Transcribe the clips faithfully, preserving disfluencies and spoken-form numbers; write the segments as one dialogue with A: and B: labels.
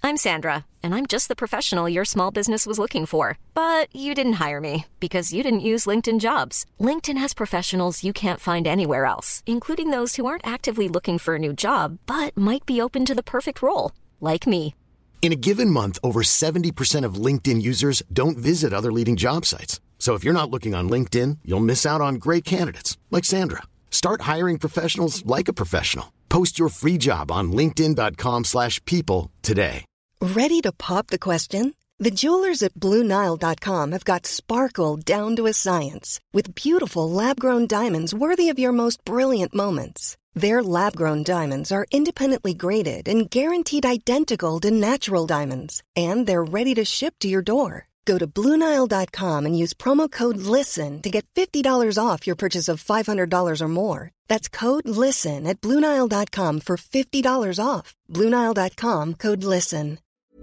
A: I'm Sandra, and I'm just the professional your small business was looking for. But you didn't hire me because you didn't use LinkedIn Jobs. LinkedIn has professionals you can't find anywhere else, including those who aren't actively looking for a new job, but might be open to the perfect role, like me.
B: In a given month, over seventy percent of LinkedIn users don't visit other leading job sites. So if you're not looking on LinkedIn, you'll miss out on great candidates like Sandra. Start hiring professionals like a professional. Post your free job on linkedin dot com slash people today.
C: Ready to pop the question? The jewelers at Blue Nile dot com have got sparkle down to a science with beautiful lab-grown diamonds worthy of your most brilliant moments. Their lab-grown diamonds are independently graded and guaranteed identical to natural diamonds, and they're ready to ship to your door. Go to Blue Nile dot com and use promo code LISTEN to get fifty dollars off your purchase of five hundred dollars or more. That's code LISTEN at Blue Nile dot com for fifty dollars off. Blue Nile dot com, code LISTEN.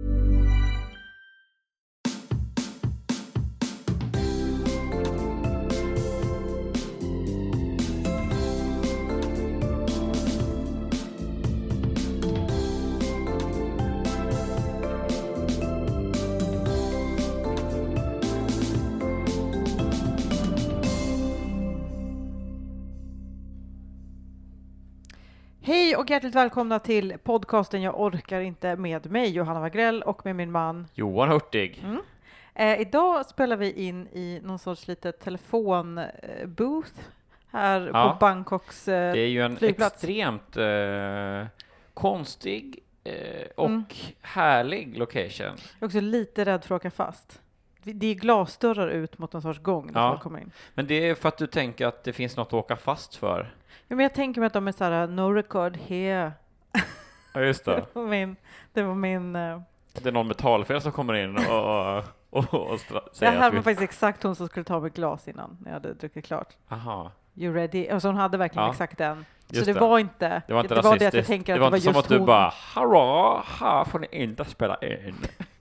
D: Hej och hjärtligt välkomna till podcasten Jag orkar inte med mig, Johanna Wagrell, och med min man
E: Johan Hurtig.
D: Mm. Eh, idag spelar vi in i någon sorts litet telefonbooth här
E: Ja.
D: på Bangkoks eh,
E: Det är ju en
D: flygplats.
E: extremt eh, konstig eh, och
D: Mm.
E: härlig location.
D: Jag är också lite rädd för att åka fast. Det är glasdörrar ut mot någon sorts gång när
E: Ja.
D: folk kommer in.
E: Men det är för att du tänker att det finns något att åka fast för.
D: Ja, men jag tänker mig att de är så här, no record here.
E: Ja, just det.
D: Det var min... Det, var min, eh,
E: Det är någon metallfel som kommer in och, och, och stra-
D: det
E: säger
D: här
E: att
D: var
E: vi...
D: faktiskt exakt hon som skulle ta mitt glas innan när jag hade druckit klart.
E: Aha.
D: You ready? Alltså hon hade verkligen
E: Ja.
D: exakt den. Så
E: Just
D: det,
E: det.
D: var inte
E: Det var inte
D: det, var det att jag
E: rasistiskt.
D: tänker
E: Det
D: att
E: var
D: det var
E: inte som
D: just
E: att du
D: hon.
E: bara, hurra, här får ni inte spela in.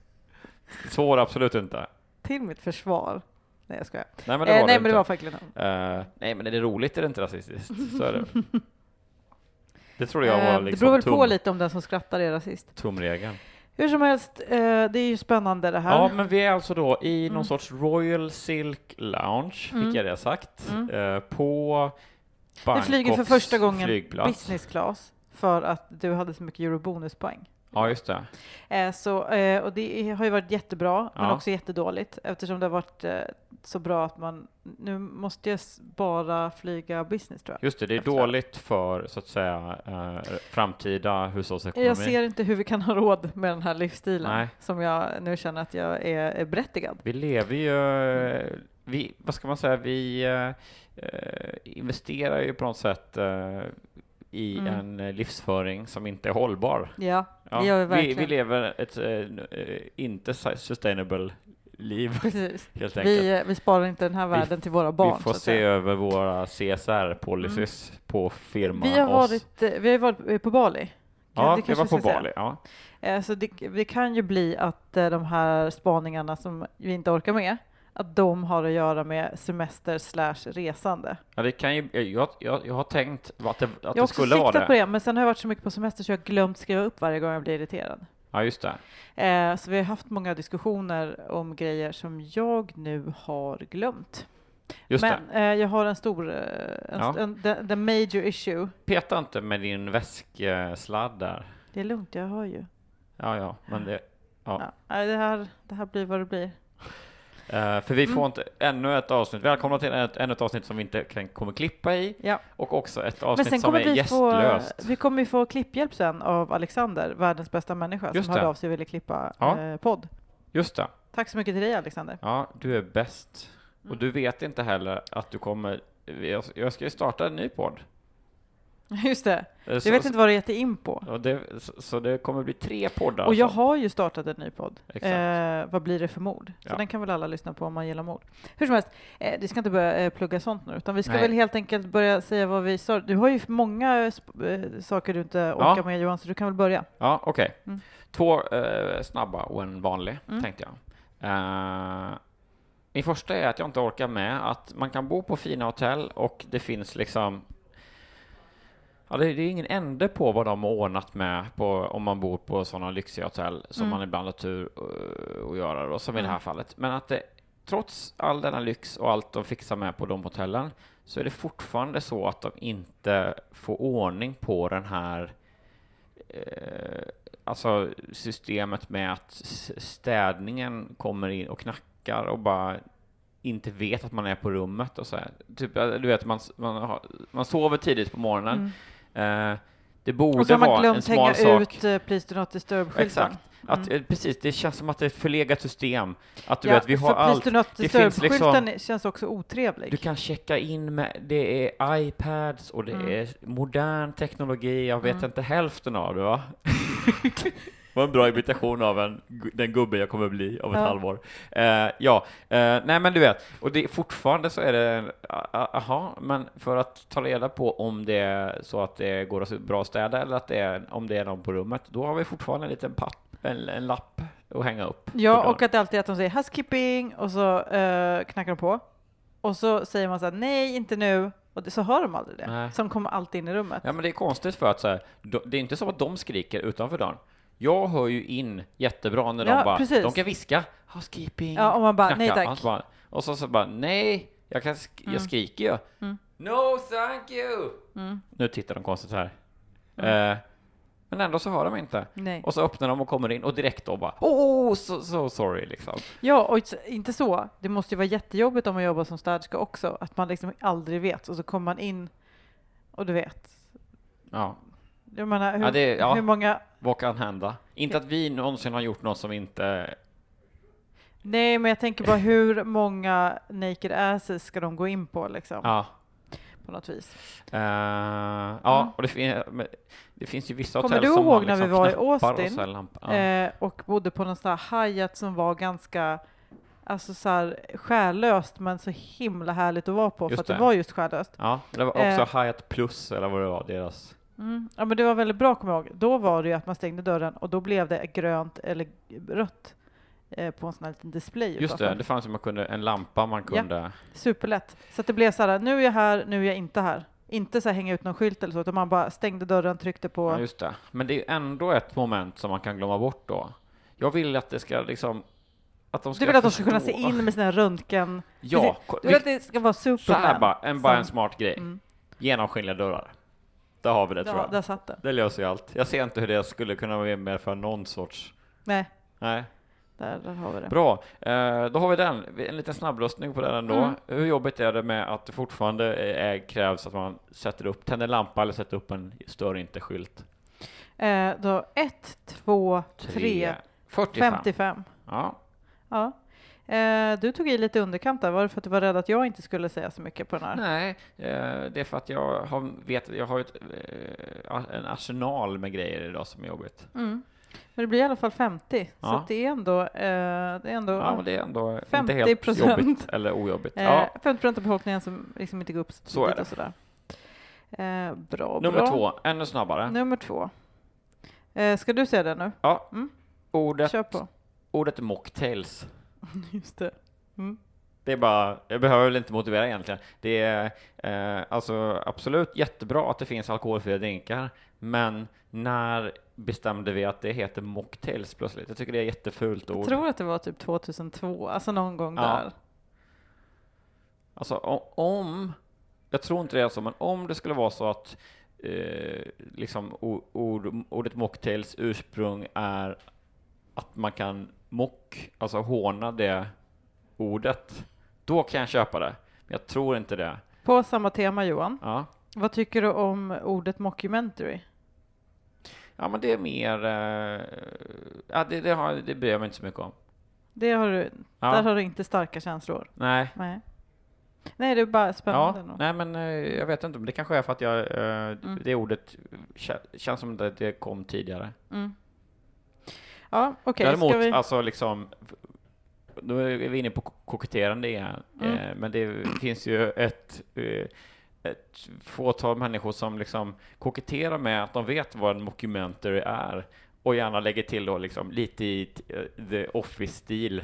E: Så var det absolut inte.
D: Till mitt försvar. Nej, jag skojar.
E: Nej, men det var,
D: eh,
E: det
D: nej,
E: inte.
D: men det var faktiskt hon.
E: Uh, nej, men är det roligt är det inte rasistiskt. Så är det. Det tror jag var
D: Eh,
E: liksom
D: det beror väl
E: tum,
D: på lite om den som skrattar är rasist.
E: tumregeln.
D: Hur som helst, eh, det är ju spännande det här.
E: Ja, men vi är alltså då i någon
D: Mm.
E: sorts Royal Silk Lounge,
D: Mm.
E: fick jag det sagt,
D: Mm.
E: eh, på
D: Vi
E: Bangkoks
D: flyger för första gången
E: flygplats.
D: business class för att du hade så mycket eurobonuspoäng.
E: Ja, just det.
D: Eh, så, eh, och det har ju varit jättebra, men
E: Ja.
D: också jättedåligt eftersom det har varit eh, så bra att man nu måste jag s- bara flyga business, tror jag.
E: Just det, det är
D: Efter.
E: dåligt för så att säga eh, framtida hushållsekonomi.
D: Jag ser inte hur vi kan ha råd med den här livsstilen
E: Nej.
D: som jag nu känner att jag är, är berättigad.
E: Vi lever ju, eh, vi, vad ska man säga, vi eh, eh, investerar ju på något sätt eh, i
D: Mm.
E: en eh, livsföring som inte är hållbar.
D: Ja,
E: Ja,
D: det gör vi
E: vi,
D: verkligen.
E: vi lever ett eh, eh, inte sustainable liv,
D: Precis.
E: helt enkelt.
D: Vi, vi sparar inte den här världen till våra barn.
E: Vi får
D: så att
E: se
D: säga.
E: över våra C S R-policies på firma
D: Vi har
E: oss.
D: varit, eh, vi har varit på Bali.
E: Ja,
D: det
E: vi
D: kanske
E: var på
D: ska säga.
E: Bali. Ja.
D: Eh, Så det, det kan ju bli att eh, de här spaningarna som vi inte orkar med, att de har att göra med semester slash resande.
E: Ja, det kan ju, jag, jag, jag har tänkt att det, att
D: Jag har
E: det
D: också
E: skulle vara
D: siktat
E: det.
D: på det, men sen har jag varit så mycket på semester så jag har glömt skriva upp varje gång jag blir irriterad.
E: Ja, just det.
D: Eh, så vi har haft många diskussioner om grejer som jag nu har glömt.
E: Just
D: men
E: det.
D: eh, jag har en stor, eh, en,
E: Ja.
D: en, the, the major issue.
E: Peta inte med din väsksladd där.
D: Det är lugnt, jag har ju.
E: Ja, ja, men det... Ja.
D: Ja. nej, Det, här, det här blir vad det blir.
E: Eh, för vi får
D: Mm.
E: inte ännu ett avsnitt. Välkomna till ett, ännu ett avsnitt som vi inte kan, kommer klippa i.
D: Ja.
E: Och också ett
D: Men
E: avsnitt
D: sen
E: som
D: kommer
E: är
D: vi få,
E: gästlöst.
D: vi kommer ju få klipphjälp sen av Alexander, världens bästa människa,
E: Just
D: som hörde
E: det.
D: av sig och ville klippa
E: Ja.
D: eh, podd.
E: Just det.
D: Tack så mycket till dig, Alexander.
E: Ja, du är bäst.
D: Mm.
E: Och du vet inte heller att du kommer... Jag, jag ska ju starta en ny podd.
D: Just det.
E: Eh,
D: Jag
E: så-
D: vet inte vad det gett in på.
E: Och det, så, så det kommer bli tre poddar.
D: Och jag
E: alltså.
D: har ju startat en ny podd.
E: Exakt.
D: Eh, vad blir det för mord? Så
E: Ja.
D: den kan väl alla lyssna på om man gillar mord. Hur som helst, eh, vi ska inte börja eh, plugga sånt nu, utan vi ska
E: Nej.
D: väl helt enkelt börja säga vad vi sa. Du har ju många eh, sp- eh, saker du inte orkar med, Johan, så du kan väl börja.
E: Ja, okej.
D: Mm.
E: Två eh, snabba och en vanlig,
D: Mm.
E: tänkte jag. Uh, min första är att jag inte orkar med att man kan bo på fina hotell och det finns liksom Ja, det, det är ingen ände på vad de har ordnat med på, om man bor på sådana lyxiga hotell som
D: Mm.
E: man ibland har tur uh, att göra då, som i
D: Mm.
E: det här fallet. Men att det, trots all denna lyx och allt de fixar med på de hotellen så är det fortfarande så att de inte får ordning på den här eh, alltså systemet med att s- städningen kommer in och knackar och bara inte vet att man är på rummet och så här. Typ, du vet, man, man, har, man sover tidigt på morgonen.
D: Mm.
E: Eh, det borde
D: Och så har man
E: vara en
D: glömt
E: smal
D: hänga
E: sak.
D: ut uh, Please do not disturb-skylten.
E: Exakt. Att,
D: Mm.
E: eh, precis, det känns som att det är ett förlegat system. Att du
D: Ja,
E: vet, vi har
D: för
E: allt.
D: Please do not
E: Det finns
D: disturb-skylten
E: liksom-
D: känns också otrevlig.
E: Du kan checka in med, det är iPads och det
D: Mm.
E: är modern teknologi. Jag vet
D: Mm.
E: inte hälften av det, va? Det var en bra imitation av en, den gubbe jag kommer bli om ett
D: Ja.
E: halvår. Eh, ja, eh, nej men du vet, och det, fortfarande så är det, aha, men för att ta reda på om det är så att det går att bra städa eller att det är, om det är någon på rummet, då har vi fortfarande en liten papp, en, en lapp att hänga upp. på
D: Ja,
E: dörren.
D: och att det alltid är att de säger housekeeping och så uh, knackar de på. Och så säger man så här, nej, inte nu. Och det, så hör de aldrig det.
E: Nej.
D: Så de kommer alltid in i rummet.
E: Ja, men det är konstigt för att så här, då, det är inte så att de skriker utanför dörren. Jag hör ju in jättebra när
D: Ja,
E: de bara,
D: precis.
E: de kan viska, housekeeping,
D: Ja, och man bara,
E: knacka.
D: nej tack.
E: Och så bara, och så, så bara, nej, jag, kan sk-
D: Mm.
E: jag skriker ju.
D: Mm.
E: No, thank you!
D: Mm.
E: Nu tittar de konstigt här.
D: Mm.
E: Eh, men ändå så hör de inte.
D: Nej.
E: Och så öppnar de och kommer in och direkt då bara, oh, so, so sorry, liksom.
D: Ja, och inte så. Det måste ju vara jättejobbigt om man jobbar som städerska också. Att man liksom aldrig vet. Och så kommer man in och du vet.
E: Ja,
D: Jag menar, hur,
E: Ja, det- ja.
D: hur många...
E: vad kan hända? Inte att vi någonsin har gjort något som inte...
D: Nej, men jag tänker bara hur många naked asses ska de gå in på liksom?
E: Ja.
D: På något vis.
E: Uh, ja, och det, fin- men det finns ju vissa
D: Kommer
E: hotell
D: du
E: som
D: ihåg
E: har
D: när vi
E: liksom
D: var i
E: knappar och
D: Austin?
E: så här lamp- ja.
D: Eh, och bodde på någon sån här Hyatt som var ganska alltså så här själlöst men så himla härligt att vara på
E: Just
D: för att det
E: det.
D: var just själlöst.
E: Ja, det var också
D: eh,
E: Hyatt Plus eller vad det var, deras.
D: Mm. Ja, men det var väldigt bra, kommer jag ihåg. Då var det ju att man stängde dörren och då blev det grönt eller rött eh, på en sån här liten display.
E: Just
D: utanför.
E: det, det fanns ju man kunde, en lampa man kunde...
D: Superlätt. Så att det blev så här, nu är jag här, nu är jag inte här. Inte så här hänga ut någon skylt eller så, utan man bara stängde dörren, tryckte på.
E: Ja, just det. Men det är ju ändå ett moment som man kan glömma bort då. Jag vill att det ska liksom... Att de ska
D: Du vill att de ska
E: förstå-
D: kunna se in med sina röntgen.
E: Ja,
D: Du vill att det ska vara
E: så här
D: Superman.
E: bara, en, bara en
D: som-
E: smart grej.
D: Mm.
E: Genomskinliga dörrar. Där har vi det, tror
D: Ja,
E: jag.
D: där satt den.
E: Det löser ju allt. Jag ser inte hur det skulle kunna vara med för någon sorts...
D: Nej,
E: Nej.
D: där, där har vi det.
E: Bra, eh, då har vi den. En liten snabbröstning på den ändå.
D: Mm.
E: Hur jobbigt är det med att det fortfarande är, krävs att man sätter upp, tänder lampa eller sätter upp en stör inte-skylt?
D: Eh, då ett, två, tre,
E: fyrtiofem.
D: femtiofem.
E: Ja.
D: Ja. Eh, du tog i lite underkant där. Var det för att du var rädd att jag inte skulle säga så mycket på den här?
E: Nej, eh, det är för att jag har, vet, jag har ett, eh, en arsenal med grejer idag som är jobbigt.
D: Mm. Men det blir i alla fall femtio. Så
E: Ja.
D: att det är ändå, eh, det är ändå
E: Ja, men det är ändå inte
D: femtio
E: helt
D: procent.
E: jobbigt eller ojobbigt.
D: eh,
E: Ja.
D: femtio procent av befolkningen som liksom inte går upp så
E: Så är
D: tidigt
E: det.
D: och sådär. Eh, bra,
E: Nummer
D: bra.
E: två, ännu snabbare.
D: Nummer två. Eh, ska du säga det nu?
E: Ja,
D: Mm.
E: ordet,
D: Kör på.
E: ordet mocktails.
D: Just det. Mm.
E: Det är bara, jag behöver väl inte motivera egentligen. Det är eh, alltså absolut jättebra att det finns alkoholfria drinkar, men när bestämde vi att det heter mocktails plötsligt? Jag tycker det är ett jättefult ord.
D: Jag tror att det var typ tvåtusentvå, alltså någon gång
E: Ja.
D: där.
E: Alltså o- om, jag tror inte det är så, men om det skulle vara så att eh, liksom o- ord, ordet mocktails ursprung är att man kan mock, alltså håna det ordet, då kan jag köpa det. Men jag tror inte det.
D: På samma tema, Johan.
E: Ja.
D: Vad tycker du om ordet mockumentary?
E: Ja, men det är mer... Eh, ja, det, det, har, det bryr jag mig inte så mycket om.
D: Det har du,
E: Ja.
D: Där har du inte starka känslor.
E: Nej.
D: Nej. Nej, det är bara spännande.
E: Ja,
D: nog.
E: nej, men eh, jag vet inte. Men det kanske är för att jag, eh,
D: Mm.
E: det ordet kä- känns som att det kom tidigare.
D: Mm. Ja, okej.
E: Däremot,
D: ska vi...
E: alltså liksom... Nu är vi inne på ko- koketterande igen.
D: Mm.
E: Eh, men det finns ju ett... Eh, ett fåtal människor som liksom koketterar med att de vet vad en mockumentary är och gärna lägger till då liksom lite i uh, The Office-stil.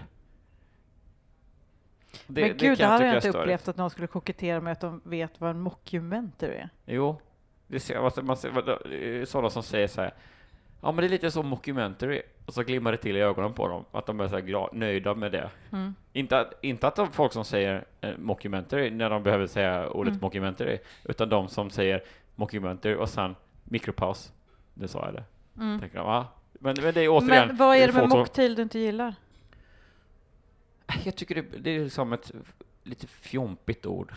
E: Det,
D: Men gud, det
E: kan
D: här har
E: tycka
D: jag
E: är
D: inte
E: störigt.
D: upplevt att någon skulle kokettera med att de vet vad en mockumentary är.
E: Jo, Det ser, man ser, sådana som säger så här, ja men det är lite som mockumentary, och så glimmar det till i ögonen på dem att de är så här glad, nöjda med det. Mm. Inte, att, inte att de folk som säger eh, mockumentary när de behöver säga ordet mm. mockumentary, utan de som säger mockumentary och sen mikropaus. Det sa jag det. Mm. Tänker de, ja. men, men det är återigen...
D: Men vad är det med mocktail du inte gillar?
E: Jag tycker det, det är som ett lite fjompigt ord.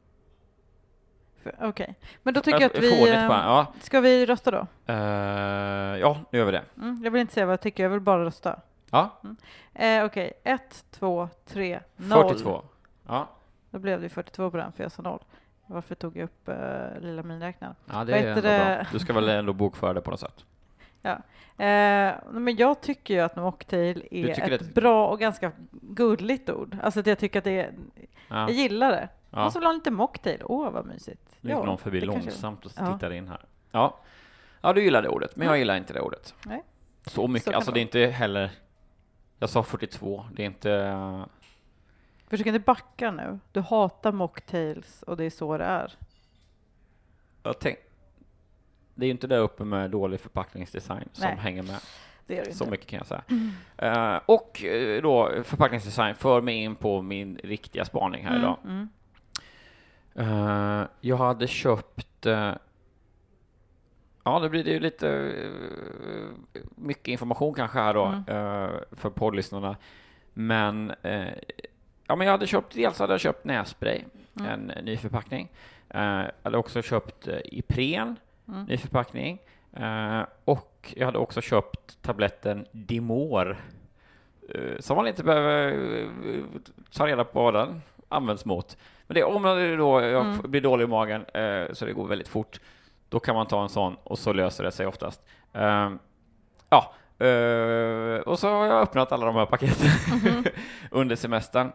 D: Okej, okay. Men då tycker jag att vi... Ja. Ska vi rösta då?
E: Uh, ja, nu gör vi det.
D: Mm, jag vill inte säga vad jag tycker, jag vill bara rösta.
E: Ja.
D: Mm. Eh, Okej, okay. ett, två, tre, noll.
E: fyrtiotvå. Ja.
D: Då blev det fyrtiotvå på den, för jag sa noll. Varför tog jag upp uh, lilla minräknaren?
E: Ja, det är ändå det? Bra. Du ska väl ändå bokföra det på något sätt.
D: Ja. Eh, men jag tycker ju att mocktail är ett det... bra och ganska gulligt ord. Alltså att jag tycker att det är... Ja. Jag gillar det. Ja. Och så vill ha lite mocktail. Åh, vad mysigt.
E: Nu gick någon förbi långsamt och så tittar ja. in här. Ja. Ja, du gillar det ordet. Men jag gillar inte det ordet. Nej. Så mycket. Så alltså det är inte heller... Jag sa fyrtiotvå. Det är inte...
D: Försök inte backa nu. Du hatar mocktails och det är så det är.
E: Jag tänk... Det är ju inte där uppe med dålig förpackningsdesign som Nej. hänger med.
D: Det är det
E: så
D: inte.
E: Mycket kan jag säga. Mm. Uh, och uh, då förpackningsdesign för mig in på min riktiga spaning här mm, idag. Mm. Uh, jag hade köpt uh, ja, det blir det ju lite uh, mycket information kanske här då mm. uh, för poddlyssnarna. Men uh, ja, men jag hade köpt dels hade jag köpt nässpray, mm. en ny förpackning. Uh, jag hade också köpt uh, Ipren, mm. ny förpackning. Uh, och jag hade också köpt tabletten Dimor, uh, som man inte behöver uh, ta reda på vad den används mot. Men det, om man då jag mm. blir dålig i magen uh, så det går väldigt fort, då kan man ta en sån och så löser det sig oftast. Uh, ja, uh, och så har jag öppnat alla de här paketen mm-hmm. under semestern.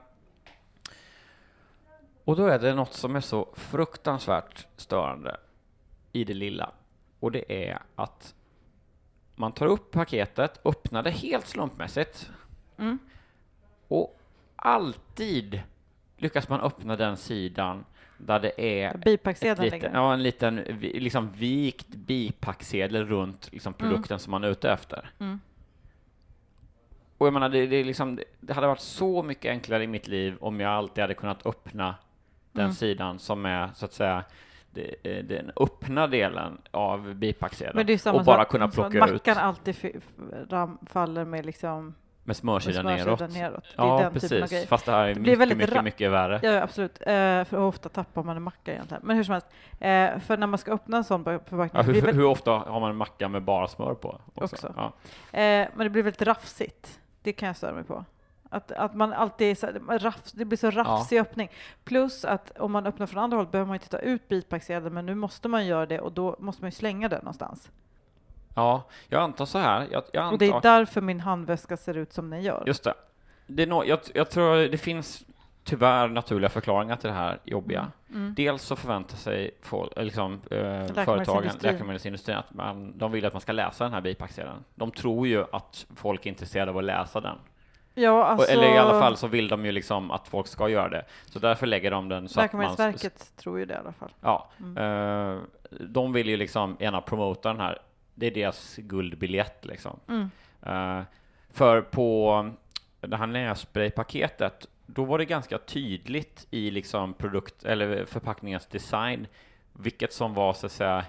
E: Och då är det något som är så fruktansvärt störande i det lilla. Och det är att man tar upp paketet, öppnar det helt slumpmässigt. Mm. Och alltid lyckas man öppna den sidan där det är
D: bipacksedeln,
E: ja, en liten liksom vikt bipacksedel runt liksom produkten mm. som man är ute efter. Mm. Och jag menar, det, det, är liksom, det hade varit så mycket enklare i mitt liv om jag alltid hade kunnat öppna den mm. sidan som är så att säga Det, den öppna delen av bipacksedeln och bara kunna plocka
D: mackan
E: ut.
D: Mackan alltid f- ram, faller med liksom
E: med smörsidan neråt.
D: neråt.
E: Ja,
D: det är den
E: precis. Fast det här är det mycket, mycket, mycket, mycket värre.
D: Ja, absolut. Uh, för ofta tappar man en macka egentligen. Men hur som helst. Uh, för när man ska öppna en sån förpackning.
E: Ja, hur, väldigt... hur ofta har man en macka med bara smör på? Också. också. Ja.
D: Uh, men det blir väldigt rafsigt. Det kan jag störa mig på. Att, att man alltid så, rafs, det blir så rafsig ja. öppning. Plus att om man öppnar från andra håll behöver man inte ta ut bitpacksedeln, men nu måste man göra det och då måste man ju slänga den någonstans.
E: Ja, jag antar så här. Jag, jag antar...
D: Och det är därför min handväska ser ut som den gör.
E: Just det. det är no, jag, jag tror det finns tyvärr naturliga förklaringar till det här jobbiga. Mm. Dels så förväntar sig folk, liksom, eh, företagen, läkemedelsindustrin, att man, de vill att man ska läsa den här bipacksedeln. De tror ju att folk är intresserade av att läsa den.
D: Ja, alltså...
E: Eller i alla fall så vill de ju liksom att folk ska göra det. Så därför lägger de den så att man...
D: Läkemedelsverket tror ju det i alla fall.
E: Ja. Mm. Uh, de vill ju liksom gärna promota den här. Det är deras guldbiljett liksom. Mm. Uh, för på det här nässpraypaketet, då var det ganska tydligt i liksom produkt eller förpackningens design vilket som var så att säga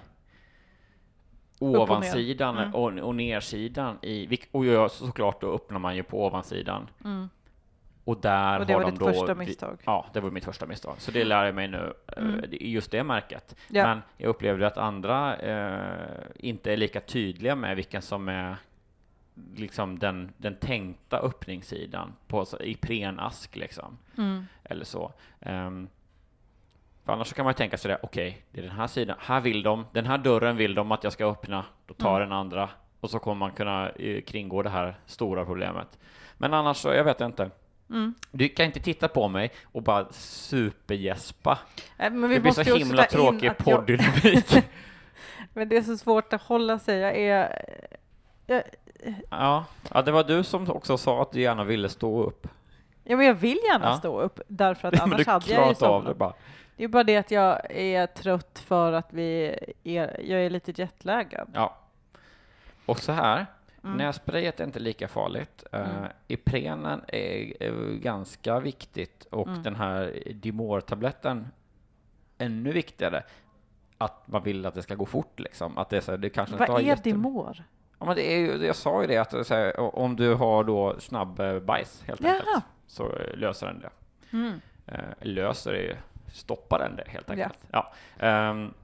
E: ovansidan och, mm. och, och nersidan i, och jag, såklart då öppnar man ju på ovansidan mm. och där
D: och det
E: har
D: var
E: de
D: ditt
E: då
D: första misstag.
E: Ja, det var mitt första misstag, så det lär jag mig nu mm. just det märket.
D: Ja.
E: Men jag upplevde att andra eh, inte är lika tydliga med vilken som är liksom den, den tänkta öppningssidan på, så, i prenask liksom mm. eller så. Um, För annars så kan man ju tänka sig det, okej, okay, det är den här sidan, här vill de, den här dörren vill de att jag ska öppna, då tar mm. den andra och så kommer man kunna eh, kringgå det här stora problemet. Men annars så, jag vet inte. Mm. Du kan inte titta på mig och bara supergäspa.
D: Äh, men vi
E: det blir så himla tråkig poddynamik.
D: Jag... Men det är så svårt att hålla sig, jag är... Jag...
E: Ja, ja, det var du som också sa att du gärna ville stå upp.
D: Ja, men jag vill gärna ja. stå upp, därför att annars hade jag ju somnat. Det är bara det att jag är trött för att vi är, jag är lite jetlaggad.
E: Ja. Och så här,
D: Mm.
E: nässprayet är inte lika farligt.
D: Mm.
E: Uh, Iprenen är, är ganska viktigt och
D: Mm.
E: den här Dimor-tabletten ännu viktigare. Att man vill att det ska gå fort liksom. Att det, är så här, det kanske inte har
D: Vad är
E: jätte-
D: Dimor?
E: Ja, men det är ju, jag sa ju det att så här, om du har då snabb eh, bajs helt
D: Jaha.
E: enkelt så eh, löser den det.
D: Mm.
E: Eh, löser det, stoppar den det helt
D: Ja.
E: enkelt. Ja. Ehm,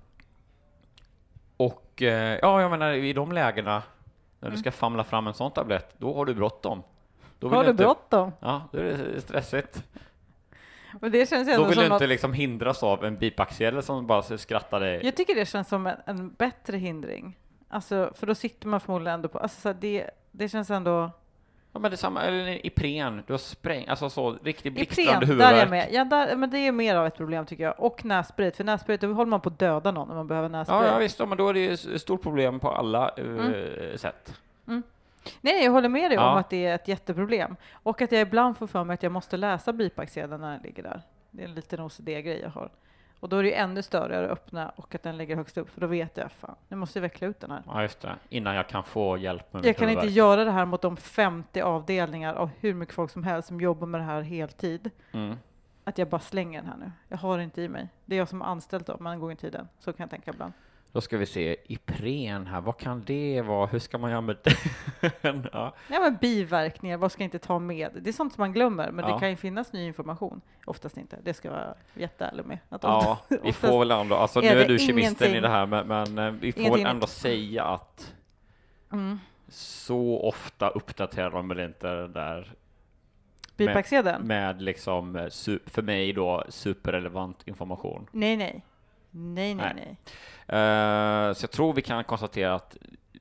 E: och eh, ja, jag menar i de lägena när
D: Mm.
E: du ska famla fram en sån tablett, då har du bråttom. Då vill
D: Har du
E: inte-
D: bråttom?
E: Ja, då är det stressigt.
D: Men det känns ju
E: Då
D: ändå
E: vill
D: som
E: du inte
D: något,
E: liksom hindras av en bipacksedel som bara så skrattar dig.
D: jag tycker det känns som en, en bättre hindring. Alltså, för då sitter man förmodligen ändå på, alltså så här, det, det känns ändå...
E: Ja, men det är samma, eller Ipren, du har spräng, alltså så riktigt blixtrande
D: Ipren, där
E: huvudvärk.
D: är jag med. Ja, där, men det är mer av ett problem tycker jag. Och nässprit, för nässprit, då håller man på att döda någon när man behöver nässprit.
E: Ja, ja visst, ja, men då är det ju ett stort problem på alla uh,
D: Mm.
E: sätt.
D: Nej, jag håller med dig
E: Ja.
D: om att det är ett jätteproblem. Och att jag ibland får för mig att jag måste läsa bipacksedeln när den ligger där. Det är en liten O C D-grej jag har. Och då är det ju ännu större att öppna och att den ligger högst upp. För då vet jag, fan, nu måste jag veckla ut den här.
E: Ja, just det. Innan jag kan få hjälp med
D: Jag
E: mitt
D: kan inte
E: huvudvärk.
D: göra det här mot de femtio avdelningar av hur mycket folk som helst som jobbar med det här heltid.
E: Mm.
D: Att jag bara slänger den här nu. Jag har det inte i mig. Det är jag som är anställd då, men en gång i tiden. Så kan jag tänka ibland.
E: Då ska vi se, Ipren här, vad kan det vara? Hur ska man göra med den? Ja.
D: Ja, men biverkningar, vad ska jag inte ta med? Det är sånt som man glömmer, men
E: Ja.
D: det kan ju finnas ny information. Oftast inte, det ska jag vara jätteärlig med. Att
E: Ja,
D: ofta-
E: vi
D: oftast
E: får väl ändå, alltså
D: är
E: nu är
D: det
E: du kemisten i
D: ingenting-
E: det här, men, men eh, vi får
D: ingenting
E: väl ändå
D: nytt.
E: säga att
D: Mm.
E: så ofta uppdaterar de väl inte det där
D: Bipacksedeln?
E: med liksom, eh, su- för mig då, superrelevant information.
D: Nej, nej. Nej, nej,
E: Nej.
D: nej.
E: Eh, så jag tror vi kan konstatera att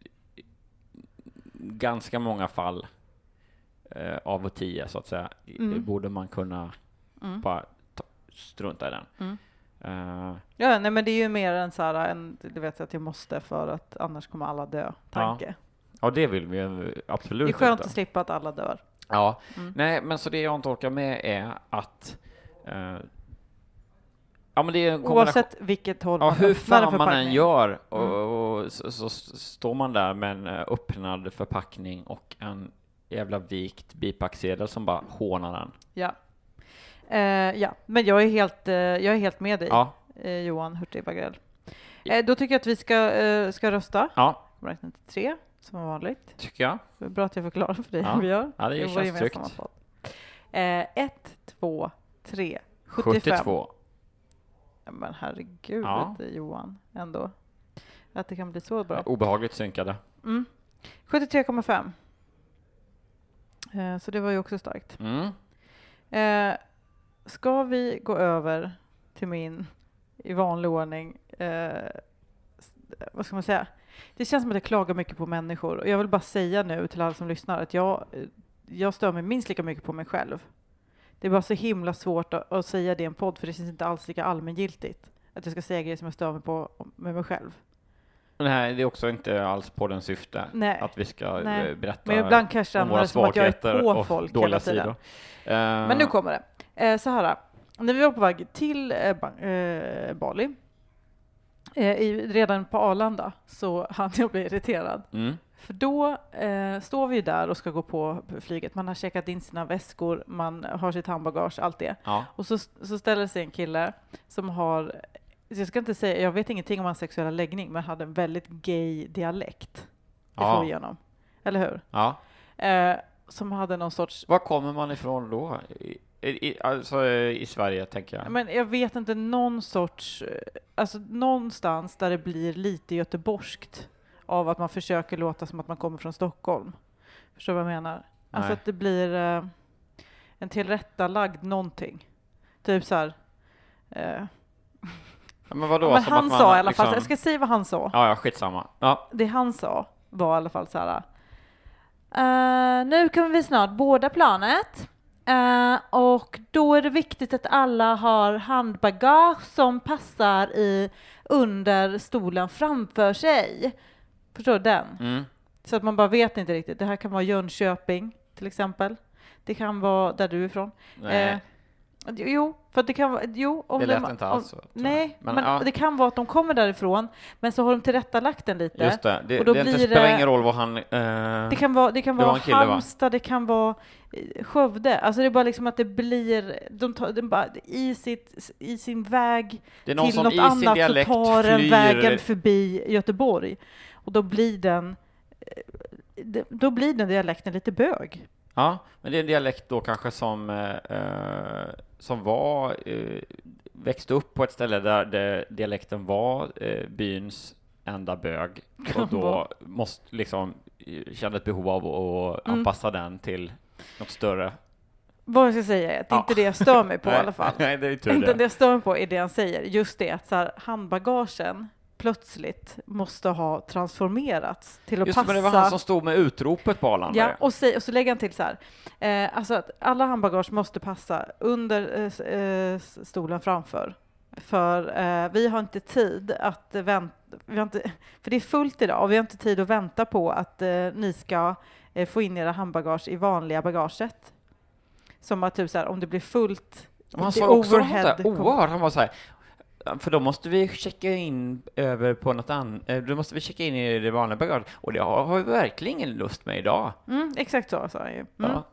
E: ganska många fall eh, av och tio så att säga
D: Mm.
E: borde man kunna
D: Mm.
E: bara ta, strunta i den.
D: Mm.
E: Eh,
D: Ja, nej, men det är ju mer en så här, en, du vet att jag måste för att annars kommer alla dö. Tanke.
E: ja, det vill vi ju absolut
D: Det är skönt
E: inte.
D: att slippa att alla dör.
E: Ja,
D: Mm.
E: nej, men så det jag inte orkar med är att eh, ja, men det är en kombination.
D: Oavsett vilket håll
E: Ja,
D: man
E: hur
D: öppnar en
E: fan man än
D: förpackning.
E: gör och,
D: Mm.
E: och så, så står man där med en eh, öppnad förpackning och en jävla vikt bipacksedel som bara hånar den.
D: Ja. Eh, ja, men jag är helt, eh, jag är helt med dig,
E: Ja,
D: eh, Johan Hurtig Wagrell. Eh, då tycker jag att vi ska, eh, ska rösta.
E: ja,
D: Jag räknar till tre, som vanligt.
E: tycker jag.
D: Det är bra att jag förklarar för dig
E: Ja.
D: hur vi gör.
E: Ja, det
D: är
E: känns
D: vår gemensamma
E: tryggt.
D: podd. Eh, ett, två, tre, sjuttiofem.
E: sjuttiotvå.
D: Ja, men herregud,
E: Ja.
D: Johan, ändå. Att det kan bli så bra.
E: Obehagligt synkade.
D: Mm. sjuttiotre komma fem. Eh, så det var ju också starkt.
E: Mm.
D: Eh, ska vi gå över till min, i vanlig ordning, eh, s- vad ska man säga? Det känns som att jag klagar mycket på människor. Och jag vill bara säga nu till alla som lyssnar att jag, eh, jag stör mig minst lika mycket på mig själv. Det är bara så himla svårt att, att säga det i en podd, för det känns inte alls lika allmängiltigt. Att jag ska säga grejer som jag stör mig på med mig själv.
E: Nej, det är också inte alls på den syfte
D: Nej.
E: att vi ska
D: Nej.
E: eh, berätta
D: Men ibland kan jag
E: om
D: känna
E: våra
D: det som att jag är
E: svagheter
D: på
E: och
D: folk
E: dåliga
D: hela tiden.
E: sidor. Eh,
D: Men nu kommer det. Eh, så här, när vi var på väg till eh, ba- eh, Bali, eh, i, redan på Arlanda, så hann jag bli irriterad.
E: Mm.
D: För då eh, står vi ju där och ska gå på flyget. Man har checkat in sina väskor, man har sitt handbagage, allt det.
E: Ja.
D: Och så, så ställer sig en kille som har, jag ska inte säga, jag vet ingenting om hans sexuella läggning, men hade en väldigt gay dialekt. Det
E: Ja.
D: får vi igenom. Eller hur?
E: Ja.
D: Eh, som hade någon sorts,
E: Var kommer man ifrån då? I, i, alltså i Sverige, tänker jag.
D: men jag vet inte, någon sorts, eh, alltså någonstans där det blir lite göteborgskt av att man försöker låta som att man kommer från Stockholm. Förstår du vad jag menar? Alltså
E: Nej.
D: att det blir eh, en tillrättalagd någonting. Typ så här. Eh,
E: Ja, men vadå?
D: men
E: Som
D: han
E: att man
D: sa i alla fall,
E: liksom-
D: jag ska säga vad han sa.
E: Ja, ja, skitsamma. Ja.
D: Det han sa var i alla fall så här. Uh, nu kommer vi snart båda planet. Uh, och då är det viktigt att alla har handbagage som passar i under stolen framför sig. Förstår du den?
E: Mm.
D: Så att man bara vet inte riktigt. Det här kan vara Jönköping till exempel. Det kan vara där du är ifrån.
E: Nej.
D: Eh, Jo, för att det kan vara... Jo, om
E: det lät
D: de,
E: inte alls
D: om,
E: så.
D: Nej,
E: men,
D: men
E: ja.
D: det kan vara att de kommer därifrån, men så har de tillrättalagt den lite.
E: Just det, det,
D: och då
E: det
D: blir
E: inte spelar
D: det,
E: ingen roll vad han... Eh,
D: det kan vara, det kan
E: det
D: vara
E: var kille,
D: Halmstad, det kan vara Skövde. Alltså det är bara liksom att det blir... De tar, de bara, i, sitt, I sin väg
E: det är någon
D: till
E: som
D: något
E: i sin
D: annat så
E: dialekt
D: tar den
E: flyr...
D: vägen förbi Göteborg. Och då blir den... Då blir den dialekten lite bög.
E: Ja, men det är en dialekt då kanske som, eh, som var, eh, växte upp på ett ställe där det, dialekten var eh, byns enda bög. Och då måste liksom kände ett behov av att mm. anpassa den till något större.
D: Vad jag ska säga är att det
E: ja.
D: inte det jag stör mig på i alla fall.
E: Nej, det är tur
D: inte
E: det.
D: det jag stör mig på är det han säger. Just det att så här, handbagagen plötsligt måste ha transformerats till att
E: Just
D: passa.
E: Men det var han som stod med utropet på Arlanda.
D: Ja, och, se, och så lägger han till så här. Eh, alltså att alla handbagage måste passa under eh, stolen framför. För eh, vi har inte tid att vänta. Vi har inte, för det är fullt idag och vi har inte tid att vänta på att eh, ni ska eh, få in era handbagage i vanliga bagaget. Som att typ så här, om det blir fullt.
E: Och han sa också något oerhört. Han var så här, för då måste vi checka in över på något annat. Då måste vi checka in i det vanliga bagaget. Och det har, har vi verkligen ingen lust med idag.
D: Mm, exakt så sa han ju. Mm.
E: Ja.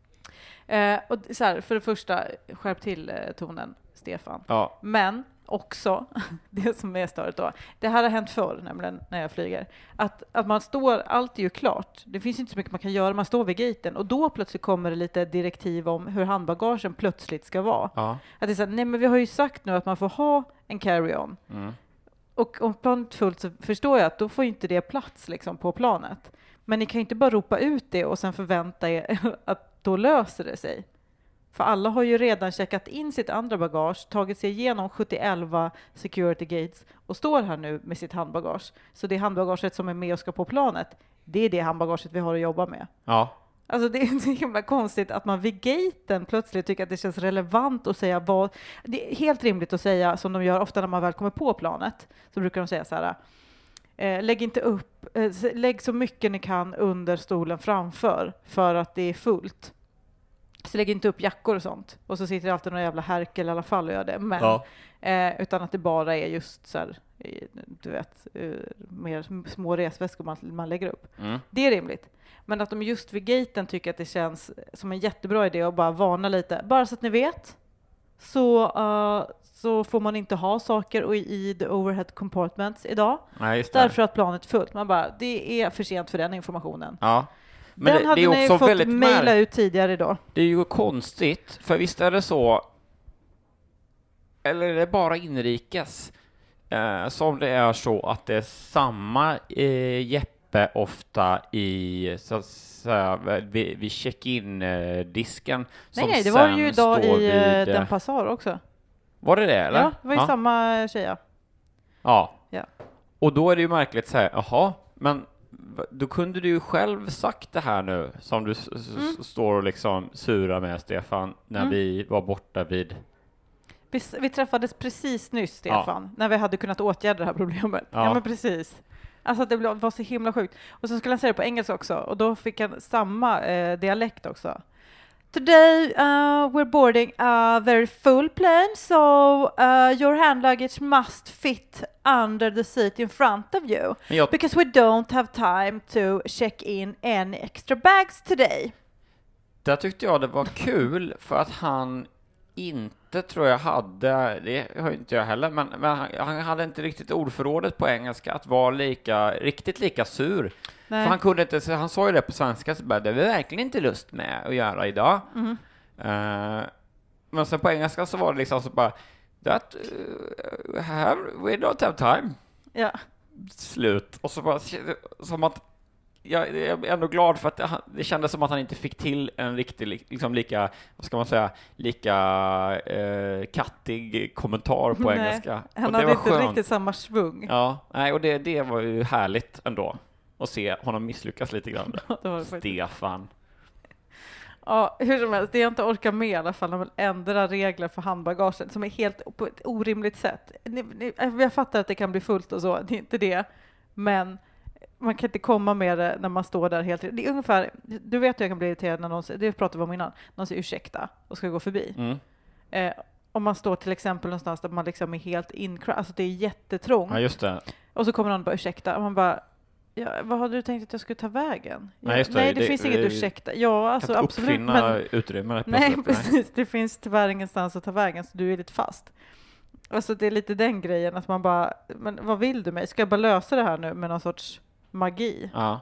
D: Eh, och så här, för det första, skärp till eh, tonen, Stefan.
E: Ja.
D: Men också, det som är störigt då, det här har hänt förr, nämligen när jag flyger, att, att man står, allt är ju klart, det finns inte så mycket man kan göra, man står vid gaten och då plötsligt kommer det lite direktiv om hur handbagagen plötsligt ska vara.
E: Ja.
D: Att det är så här, nej men vi har ju sagt nu att man får ha en carry-on.
E: Mm.
D: Och om planet är fullt så förstår jag att då får inte det plats liksom, på planet. Men ni kan ju inte bara ropa ut det och sen förvänta er att då löser det sig. För alla har ju redan checkat in sitt andra bagage, tagit sig igenom sjuttioelva security gates och står här nu med sitt handbagage. Så det handbagaget som är med och ska på planet, det är det handbagaget vi har att jobba med.
E: Ja.
D: Alltså det är så himla konstigt att man vid gaten plötsligt tycker att det känns relevant att säga vad... Det är helt rimligt att säga, som de gör ofta när man väl kommer på planet, så brukar de säga så här... Eh, lägg inte upp, eh, lägg så mycket ni kan under stolen framför för att det är fullt. Så lägg inte upp jackor och sånt. Och så sitter det alltid någon jävla härkel i alla fall och gör det. Men,
E: ja.
D: eh, utan att det bara är just så här, du vet, uh, mer små resväskor man, man lägger upp.
E: Mm.
D: Det är rimligt. Men att de just vid gaten tycker att det känns som en jättebra idé att bara varna lite. Bara så att ni vet. Så, uh, så får man inte ha saker i, i the overhead compartments idag.
E: Nej, just det.
D: Därför att planet är fullt. Man bara, det är för sent för den informationen.
E: Ja. Men
D: den
E: det,
D: hade
E: det är
D: ni
E: också
D: fått
E: väldigt
D: mejla
E: mär-
D: ut tidigare idag.
E: Det är ju konstigt, för visst är det så, eller är det bara inrikes, eh, som det är så att det är samma eh, Jeppe ofta i så att säga, vid, vid check-in-disken.
D: Nej,
E: som
D: nej, det var ju idag i
E: vid,
D: vid, Den Passar också.
E: Var det det, eller?
D: Ja, det var ju
E: ja.
D: samma tjeja.
E: Ja.
D: Ja.
E: Och då är det ju märkligt så här, jaha, men då kunde du ju själv sagt det här nu som du s- s-
D: Mm.
E: står och liksom sura med, Stefan, när
D: Mm.
E: vi var borta vid...
D: Vi, vi träffades precis nyss, Stefan, ja. när vi hade kunnat åtgärda det här problemet. Ja,
E: Ja.
D: men precis. Alltså att det var så himla sjukt. Och så skulle han säga det på engelska också. Och då fick han samma eh, dialekt också. Today uh, we're boarding a very full plane, so uh, your hand luggage must fit under the seat in front of you.
E: Men jag,
D: Because we don't have time to check in any extra bags today.
E: där tyckte jag det var kul för att han inte, tror jag, hade, det har inte jag heller, men, men han, han hade inte riktigt ordförrådet på engelska att vara lika, riktigt lika sur.
D: Nej.
E: För han kunde inte, så han sa ju det på svenska, så bara, det är vi verkligen inte lust med att göra idag.
D: Mm.
E: Uh, men sen på engelska så var det liksom så bara, that uh, have, we don't have time.
D: Ja.
E: Slut. Och så bara, som att, jag är ändå glad för att det, det kändes som att han inte fick till en riktig, liksom lika, vad ska man säga, lika eh, kattig kommentar på
D: Nej,
E: engelska.
D: Han
E: och det
D: hade
E: var
D: inte
E: skönt.
D: riktigt samma svung.
E: Ja, nej, och det, det var ju härligt ändå att se honom misslyckas lite grann.
D: Det var det faktiskt.
E: Stefan.
D: Ja, hur som helst, det jag inte orkar med i alla fall när man ändrar regler för handbagaget som är helt på ett orimligt sätt. Ni, ni, jag fattar att det kan bli fullt och så, det är inte det. Men man kan inte komma med det när man står där helt... Det är ungefär, du vet att jag kan bli irriterad när någon säger, det pratade vi om innan, någon säger ursäkta och ska gå förbi.
E: Mm.
D: Eh, om man står till exempel någonstans där man liksom är helt incra, alltså det är jättetrångt.
E: Ja, just det.
D: Och så kommer någon och bara ursäkta. Och man bara, ja, vad hade du tänkt att jag skulle ta vägen? Ja,
E: nej, just det.
D: nej, det,
E: det
D: finns
E: det,
D: inget
E: det,
D: ursäkta. Ja, alltså
E: kan
D: absolut.
E: uppfinna
D: Men,
E: utrymme.
D: nej, precis. Det finns tyvärr ingenstans att ta vägen, så du är lite fast. Alltså det är lite den grejen att man bara, men vad vill du mig? Ska jag bara lösa det här nu med någon sorts magi?
E: Ja.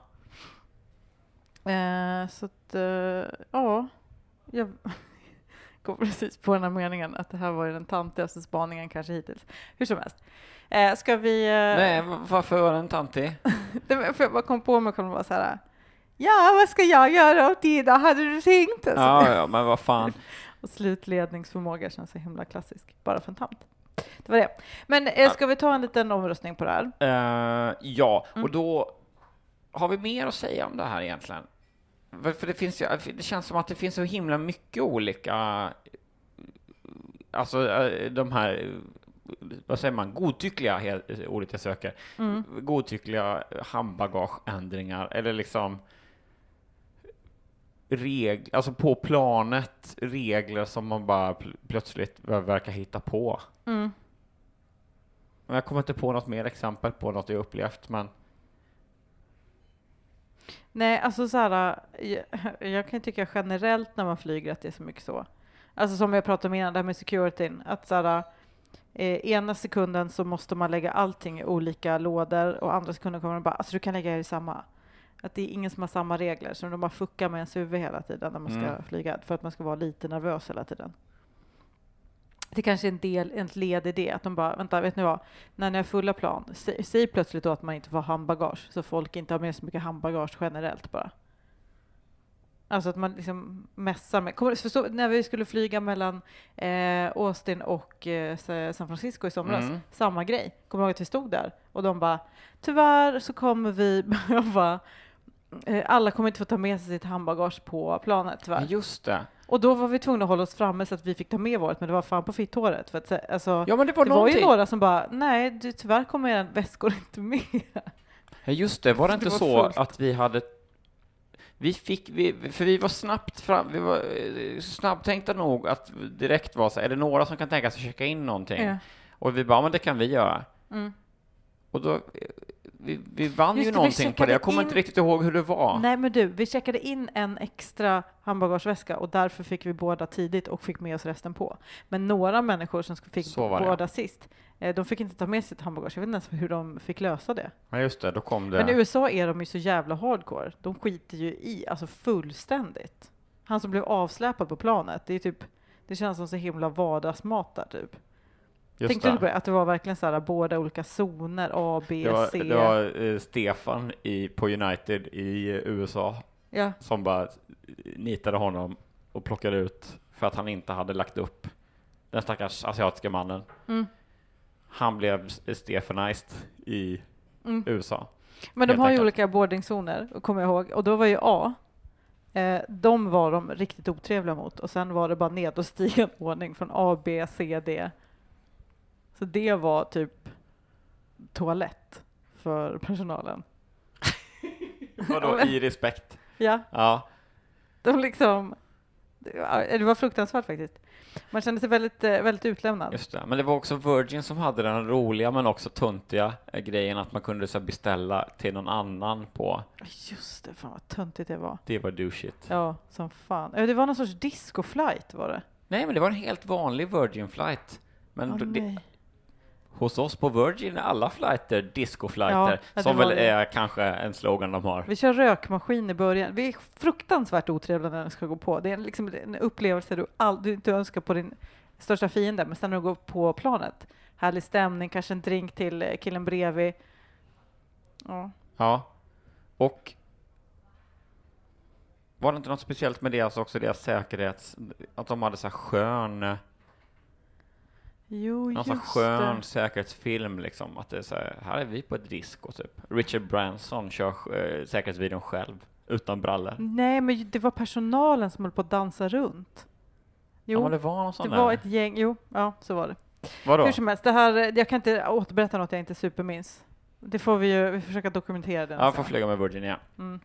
D: Eh, så att, eh, ja. Jag går precis på den här meningen att det här var ju den tantigaste spaningen kanske hittills. Hur som helst. Eh, ska vi... Eh,
E: Nej, varför var den tantig?
D: för jag bara kom på mig och var så här. Ja, vad ska jag göra åt det då? Hade du tänkt? Alltså.
E: Ja, ja, men vad fan.
D: Och slutledningsförmåga känns så himla klassisk. Bara för en tant. Det var det. Men eh, ska vi ta en liten omröstning på det här?
E: Uh, ja,
D: Mm.
E: och då har vi mer att säga om det här egentligen. För för det finns ju, det känns som att det finns så himla mycket olika, alltså eh, de här, vad säger man, godtyckliga he- ordet jag söker,
D: Mm.
E: godtyckliga handbagageändringar, eller liksom regler, alltså på planet, regler som man bara pl- plötsligt verkar hitta på.
D: Mm.
E: Men jag kommer inte på något mer exempel på något jag upplevt, men
D: Nej, alltså så här, jag, jag kan tycka generellt när man flyger att det är så mycket så. Alltså som jag pratade om innan, det här med securityn, att så här, eh, ena sekunden så måste man lägga allting i olika lådor och andra sekunden kommer de bara, alltså du kan lägga det i samma. Att det är ingen som har samma regler, så de bara fuckar med ens huvud hela tiden när man ska
E: Mm.
D: flyga, för att man ska vara lite nervös hela tiden. Det kanske är en del, en led i det, att de bara, vänta, vet ni vad, när ni har fulla plan, sä, säg plötsligt då att man inte får handbagage, så folk inte har med så mycket handbagage generellt bara. Alltså att man liksom mässar med, kommer, förstå, när vi skulle flyga mellan eh, Austin och eh, San Francisco i somras,
E: Mm.
D: samma grej, kommer du ihåg att vi stod där, och de bara, tyvärr så kommer vi behöva, eh, alla kommer inte få ta med sig sitt handbagage på planet tyvärr.
E: just det.
D: Och då var vi tvungna att hålla oss framme så att vi fick ta med vårt, men det var fan på fitthåret. För att, alltså,
E: Ja, men det var
D: det var ju
E: någonting.
D: några som bara, nej, du, tyvärr kommer era väskor inte med.
E: Ja, just det. Var det
D: Det
E: inte
D: var
E: så
D: fullt.
E: att vi hade... Vi fick... Vi, för vi var snabbt fram... Vi var eh, snabbtänkta nog att direkt vara så här, är det några som kan tänka sig att checka in någonting?
D: Ja.
E: Och vi bara, men det kan vi göra.
D: Mm.
E: Och då... eh, Vi, vi vann
D: Just
E: ju
D: det, vi
E: någonting på det.
D: checkade
E: Jag kommer
D: in-
E: inte riktigt ihåg hur det var.
D: Nej, men du, vi checkade in en extra handbagageväska och därför fick vi båda tidigt och fick med oss resten på. Men några människor som fick
E: Så var det,
D: båda sist, eh, de fick inte ta med sitt handbagage. Jag vet inte ens hur de fick lösa det.
E: Ja, just det. Då kom det...
D: Men i U S A är de ju så jävla hardcore. De skiter ju i, alltså fullständigt. Han som blev avsläpad på planet, det är typ, det känns som så himla vardagsmat där typ.
E: just
D: Tänkte du
E: det.
D: på det? Att det var verkligen så här båda olika zoner, A, B,
E: Det var,
D: C.
E: det var eh, Stefan i, på United i U S A
D: Ja,
E: som bara nitade honom och plockade ut för att han inte hade lagt upp den stackars asiatiska mannen.
D: mm.
E: Han blev Stefanized i
D: Mm.
E: U S A.
D: Men de
E: Helt
D: har ju
E: enkelt.
D: olika boardingzoner, kommer jag ihåg. Och då var ju A, eh, de var de riktigt otrevliga mot. Och sen var det bara nedåtstigande ordning från A, B, C, D. Så det var typ toalett för personalen.
E: Vadå, i respekt?
D: Ja,
E: Ja,
D: de liksom... Det var, det var fruktansvärt faktiskt. Man kände sig väldigt, eh, väldigt utlämnad.
E: just det. Men det var också Virgin som hade den roliga men också tuntiga eh, grejen att man kunde så här, beställa till någon annan på.
D: Just det, fan vad töntigt det var.
E: Det var douchigt.
D: Ja, som fan. Ja, det var någon sorts disco-flight var det.
E: Nej, men det var en helt vanlig Virgin flight. Men
D: Åh,
E: då- det,
D: nej.
E: hos oss på Virgin är alla flighter disco-flighter,
D: Ja, det
E: som
D: var
E: väl
D: det.
E: är kanske en slogan de har.
D: Vi kör rökmaskin i början. Vi är fruktansvärt otrevliga när den ska gå på. Det är liksom en upplevelse du, all, du inte önskar på din största fiende, men sen när du går på planet. Härlig stämning, kanske en drink till eh, killen bredvid. Ja.
E: Ja, och var det inte något speciellt med det, alltså också deras säkerhets, att de hade så här skön,
D: Jo,
E: någon sån
D: just
E: skön
D: det.
E: säkerhetsfilm liksom, att det är så här, här är vi på ett disco typ. Richard Branson kör äh, säkerhetsvideon själv, utan brallor.
D: Nej, men det var personalen som höll på att dansa runt. Jo,
E: Ja, men det var någon
D: det
E: sån
D: var
E: där.
D: ett gäng. Jo, ja, så var det.
E: Vadå?
D: Hur som helst, det här, jag kan inte återberätta något jag inte superminns. Det får vi ju vi försöka dokumentera den
E: Ja, jag får
D: sen.
E: flyga med Virgin, ja.
D: Mm.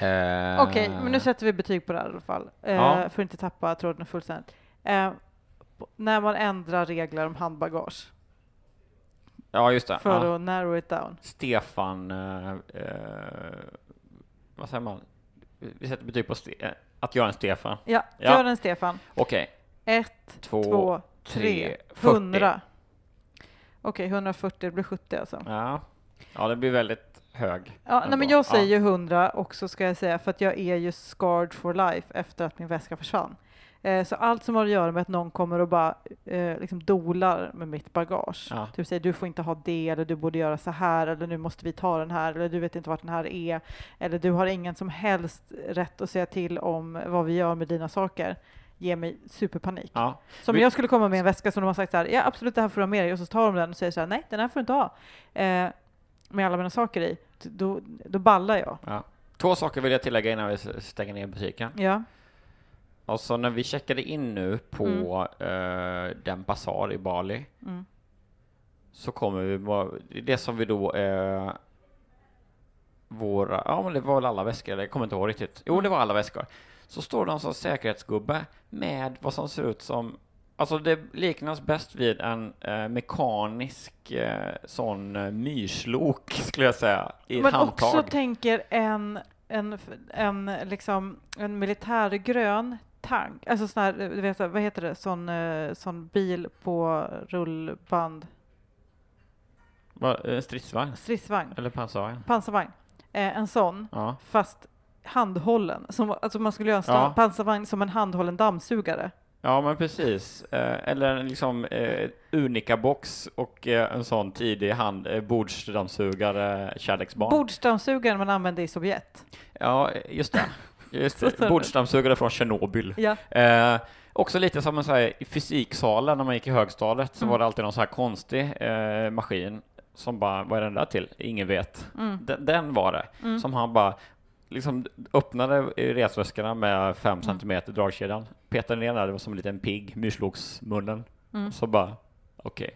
E: Eh,
D: Okej, men nu sätter vi betyg på det här i alla fall. Eh,
E: Ja.
D: För att inte tappa tråden fullständigt. Eh, när man ändrar regler om handbagage.
E: Ja, just det.
D: För
E: ja.
D: att narrow it down.
E: Stefan, eh, eh, vad säger man? Vi sätter betyg på ste- att göra en Stefan.
D: Ja,
E: Ja.
D: gör en Stefan.
E: Okej.
D: Ett,
E: Två,
D: två,
E: tre,
D: tre,
E: fyrtio.
D: hundra. Okej, hundrafyrtio, det blir sjuttio alltså.
E: Ja. Ja, det blir väldigt hög.
D: Ja, nej, men
E: ändå.
D: jag säger
E: Ja.
D: ju hundra också, ska jag säga, för att jag är ju scarred for life efter att min väska försvann. Eh, så allt som har att göra med att någon kommer och bara eh, liksom dolar med mitt bagage.
E: Ja.
D: Typ säger du får inte ha det, eller du borde göra så här, eller nu måste vi ta den här, eller du vet inte vart den här är, eller du har ingen som helst rätt att säga till om vad vi gör med dina saker. Ger mig superpanik.
E: Ja.
D: Som
E: Vi-
D: jag skulle komma med en väska som de har sagt så här, ja absolut det här får du ha med dig, och så tar de den och säger så här, nej den här får du inte ha. Eh, med alla mina saker i, då, då ballar jag.
E: Ja. Två saker vill jag tillägga innan vi s- stänger ner butiken.
D: Ja.
E: Alltså när vi checkade in nu på eh, den basar i Bali
D: Mm.
E: så kommer vi bara, det som vi då eh, våra, ja men det var väl alla väskor, jag kommer inte ihåg riktigt. Jo, det var alla väskor. Så står det en sån säkerhetsgubbe med vad som ser ut som, alltså det liknas bäst vid en eh, mekanisk eh, sån eh, myrslok skulle jag säga, i ett
D: Men
E: handtag.
D: också tänker en, en, en, liksom, en militärgrön tank. Alltså sån här, du vet, vad heter det? Sån, eh, sån bil på rullband.
E: Va, en stridsvagn?
D: Stridsvagn.
E: Eller pansarvagn?
D: Pansarvagn. Eh, en sån.
E: Ja.
D: Fast handhållen. Som, alltså man skulle göra en
E: Ja.
D: pansarvagn som en handhållen dammsugare.
E: Ja, men precis. Eh, eller en liksom eh, Unica-box och eh, en sån tidig hand, eh, bordsdammsugare, kärleksbarn.
D: Bordsdammsugaren man använde i Sovjet.
E: Ja, just det. Just
D: Så står
E: det.
D: det.
E: Bordsdammsugare från Tjernobyl.
D: Ja.
E: Eh, också lite som en så här, i fysiksalen när man gick i högstadiet så
D: Mm.
E: var det alltid någon så här konstig eh, maskin som bara, vad är den där till? Ingen vet.
D: Mm.
E: Den, den var det.
D: Mm.
E: Som han bara liksom öppnade resväskorna med fem
D: Mm.
E: centimeter dragkedjan. Petade ner där, det var som en liten pigg, myrsloksmunnen.
D: Mm.
E: Så bara, okej.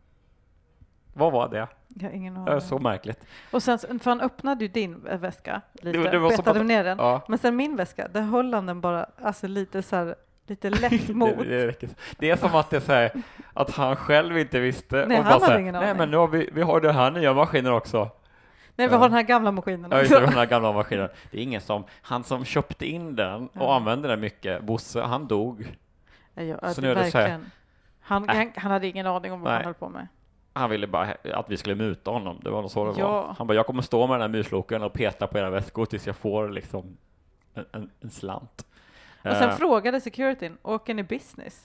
E: Vad var det?
D: Jag har ingen
E: Det
D: aning.
E: är så märkligt.
D: Och sen, för han öppnade ju din äh, väska lite,
E: Det- det var så
D: petade
E: pass-
D: ner den.
E: Ja.
D: Men sen min väska, där höll han den bara, alltså lite så här, lite lätt mot.
E: Det, det, är riktigt. Det är som att det är så här, att han själv inte visste.
D: Nej,
E: och
D: han
E: bara
D: hade
E: så här,
D: ingen
E: nej
D: aning.
E: men nu har vi, vi har det här nya maskiner också.
D: Nej, vi
E: Ja.
D: har den här gamla maskinen
E: Ja, just
D: också.
E: det, den här gamla maskinen. Det är ingen som, han som köpte in den och
D: Ja.
E: använde den mycket, Bosse, han dog.
D: Ja, ja,
E: Så
D: det
E: nu är det så här-
D: verkligen. Han,
E: Äh.
D: han, han hade ingen aning om vad
E: Nej.
D: han höll på med.
E: Han ville bara he- att vi skulle muta honom. Det var nog så det
D: Ja.
E: var. Han bara, jag kommer stå med den här myrsloken och peta på era väskor tills jag får liksom en, en, en slant.
D: Och sen
E: Eh,
D: frågade securityn, åker ni business?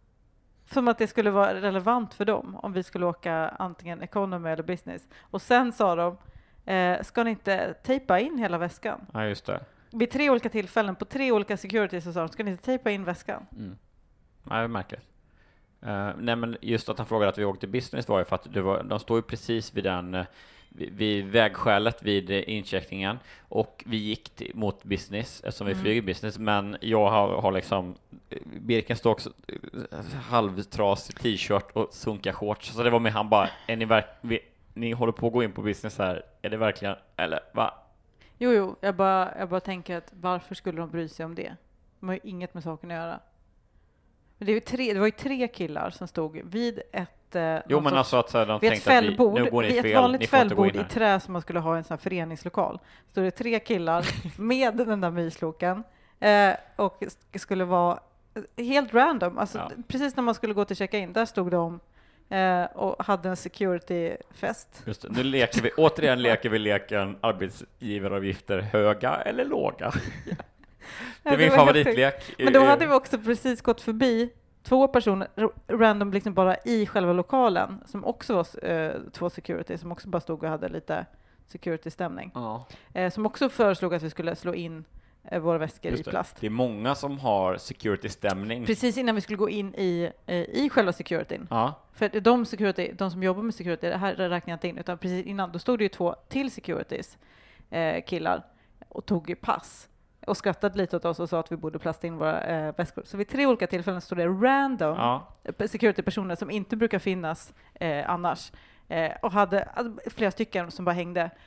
D: Som att det skulle vara relevant för dem om vi skulle åka antingen economy eller business. Och sen sa de, eh, ska ni inte tejpa in hela väskan?
E: Ja, just det.
D: Vid tre olika tillfällen, på tre olika securities så sa de, ska ni inte tejpa in väskan?
E: Mm. Ja, det är märkligt. Uh, nej, men just att han frågade att vi åkte business var ju för att det var, de står ju precis vid den uh, vid, vid vägskälet vid uh, incheckningen och vi gick till, mot business eftersom vi
D: Mm.
E: flyger business, men jag har, har liksom Birkenstocks uh, halvtrasig t-shirt och sunkiga shorts, så det var med han bara, är ni, verk, vi, ni håller på att gå in på business här, är det verkligen, eller va?
D: Jo, jo, jag bara, jag bara tänker att varför skulle de bry sig om det? De har ju inget med saken att göra. Men det, är ju tre, det var ju tre killar som stod vid ett, eh,
E: Jo,
D: någon
E: men
D: sorts-
E: alltså att så här, de
D: vid ett
E: tänkte att vi,
D: fällbord,
E: nu går ni
D: vid ett
E: fel, ni
D: vanligt
E: får inte gå in
D: fällbord i
E: här.
D: trä som man skulle ha i en sån här föreningslokal. Stod det tre killar med den där mysloken eh, och sk- skulle vara helt random. Alltså,
E: Ja.
D: precis när man skulle gå till checka-in, där stod de eh, och hade en security-fest.
E: Just det. Nu leker vi, återigen leker vi leken arbetsgivaravgifter höga eller låga. Det är
D: Ja,
E: min
D: var helt
E: favoritlek.
D: sjukt. Men då hade vi också precis gått förbi två personer r- random liksom bara i själva lokalen som också var eh, två security som också bara stod och hade lite security-stämning.
E: Ja,
D: Eh, som också föreslog att vi skulle slå in eh, våra väskor
E: just
D: i
E: det.
D: plast.
E: Det är många som har security-stämning.
D: Precis innan vi skulle gå in i, eh, i själva securityn.
E: Ja,
D: För de, security, de som jobbar med security, det här räknar jag inte in, utan precis innan, då stod det ju två till securities, eh, killar, och tog ju pass. Och skrattade lite åt oss och sa att vi borde plasta in våra eh, väskor. Så vid tre olika tillfällen stod det random
E: ja.
D: eh, security-personer som inte brukar finnas eh, annars. Eh, och hade alltså, flera stycken som bara hängde.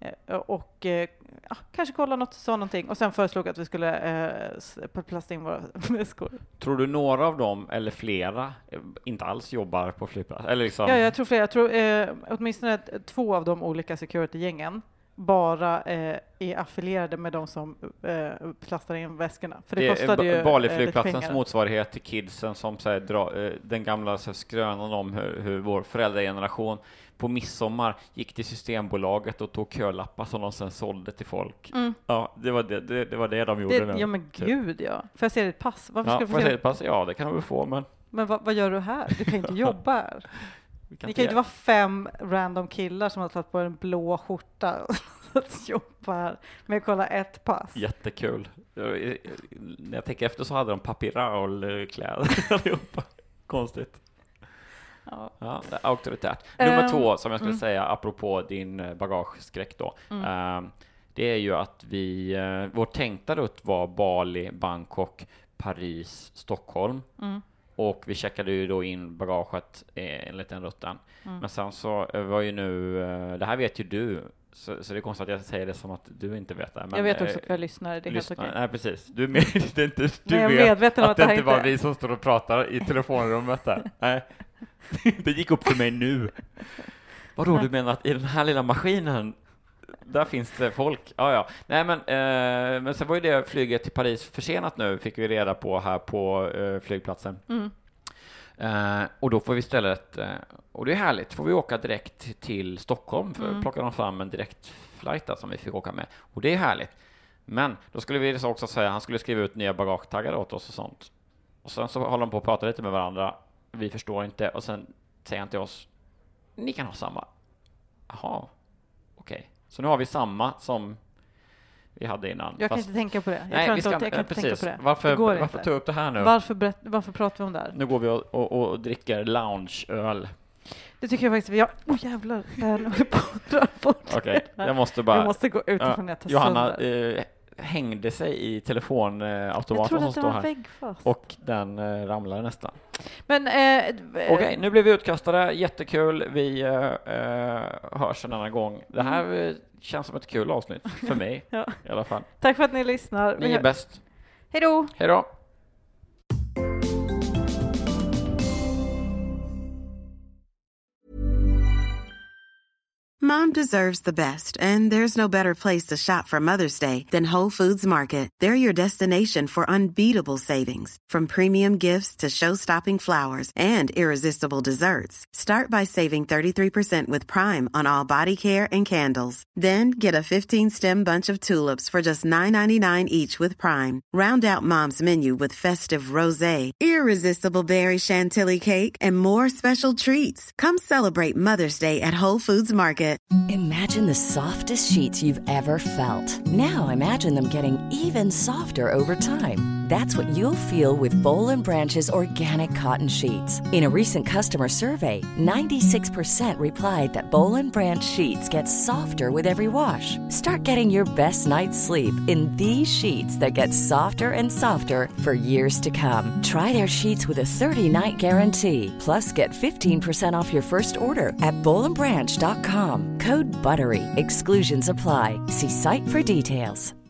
D: Eh, och eh, ja, kanske kolla något, sa någonting. Och sen föreslog att vi skulle eh, plasta in våra väskor.
E: Tror du några av dem, eller flera, inte alls jobbar på flygplats? Eller liksom...
D: Ja, jag tror flera. Jag tror eh, åtminstone två av de olika security-gängen bara eh, är affilierade med de som eh, plastar in väskorna. För det, det kostade ju
E: Bali
D: eh,
E: flygplatsens motsvarighet till kidsen som så här, dra, eh, den gamla så här, skrönan om hur, hur vår föräldrageneration på midsommar gick till Systembolaget och tog kölappar som de sen sålde till folk. Mm. Ja, det var det, det, det var det de gjorde
D: det,
E: nu.
D: Ja men gud ja. Får jag se ditt pass? Varför
E: ja,
D: ska
E: får jag se ditt pass? Ja, det kan du väl få, men...
D: Men vad, vad gör du här? Du kan inte jobba här.
E: Kan
D: Ni kan ju inte vara fem random killar som har tagit på en blå skjorta att jobba här med att kolla ett pass.
E: Jättekul. När jag tänker efter så hade de papiraul-kläder allihopa. Konstigt. Ja. Ja, det är auktoritärt. Nummer um, två, som jag skulle mm. säga, apropå din bagageskräck då. Mm. Um, det är ju att vi, uh, vår tänkta rutt var Bali, Bangkok, Paris, Stockholm. Mm. Och vi checkade ju då in bagaget eh, enligt den rutten. Mm. Men sen så var ju nu, eh, det här vet ju du, så, så det är konstigt att jag säger det som att du inte vet det. Men,
D: jag vet också att jag lyssnar, det är
E: lyssnar,
D: helt okej.
E: Nej, precis. Du, med, det är inte, du
D: Nej,
E: vet att,
D: att
E: det inte var vi som står och pratar i telefonrummet där. Nej, det gick upp för mig nu. Vadå, du menar att i den här lilla maskinen där finns det folk. Ja, ja. Nej, men, eh, men sen var ju det flyget till Paris försenat nu, fick vi reda på här på eh, flygplatsen. Mm. Eh, och då får vi istället, eh, och det är härligt, får vi åka direkt till Stockholm för att mm. plocka dem fram en direkt flight där, som vi fick åka med. Och det är härligt. Men då skulle vi också säga, han skulle skriva ut nya bagagetaggar åt oss och sånt. Och sen så håller de på att prata lite med varandra. Vi förstår inte. Och sen säger han till oss, ni kan ha samma. Jaha, okej. Okay. Så nu har vi samma som vi hade innan.
D: Jag kan Fast, inte tänka på det. Jag,
E: nej,
D: tror
E: vi ska,
D: inte, jag kan
E: äh,
D: inte
E: precis.
D: tänka på det.
E: Varför,
D: det går
E: varför ta upp det här nu?
D: Varför, berätt, varför pratar vi om det här?
E: Nu går vi och, och, och dricker loungeöl.
D: Det tycker jag faktiskt. Vi har, oh jävlar, jag håller på att dra bort.
E: Okej, okay, jag måste bara...
D: Jag måste gå utifrån uh, jag
E: Johanna eh, hängde sig i telefonautomaten som står här.
D: Väggfast.
E: Och den eh, ramlade nästan.
D: Men eh,
E: okej, okay, nu blev vi utkastade. Jättekul. Vi eh, eh, hörs en annan gång. Det här eh, känns som ett kul avsnitt för mig ja. i alla fall.
D: Tack för att ni lyssnar.
E: Ni är bäst.
D: Hej då.
E: Hej då.
F: Mom deserves the best, and there's no better place to shop for Mother's Day than Whole Foods Market. They're your destination for unbeatable savings, from premium gifts to show-stopping flowers and irresistible desserts. Start by saving thirty-three percent with Prime on all body care and candles. Then get a fifteen-stem bunch of tulips for just nine ninety-nine each with Prime. Round out Mom's menu with festive rosé, irresistible berry chantilly cake, and more special treats. Come celebrate Mother's Day at Whole Foods Market.
G: Imagine the softest sheets you've ever felt. Now imagine them getting even softer over time. That's what you'll feel with Boll and Branch's organic cotton sheets. In a recent customer survey, ninety-six percent replied that Boll and Branch sheets get softer with every wash. Start getting your best night's sleep in these sheets that get softer and softer for years to come. Try their sheets with a thirty-night guarantee. Plus, get fifteen percent off your first order at boll and branch dot com. Code BUTTERY. Exclusions apply. See site for details.